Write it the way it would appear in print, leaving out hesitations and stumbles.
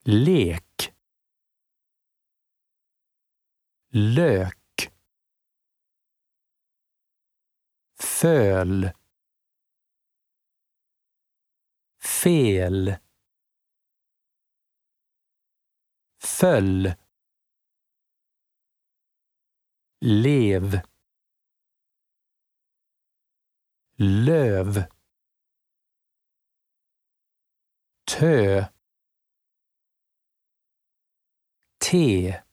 lek, lök, föl, fel, föll, lev, löv, tö, te,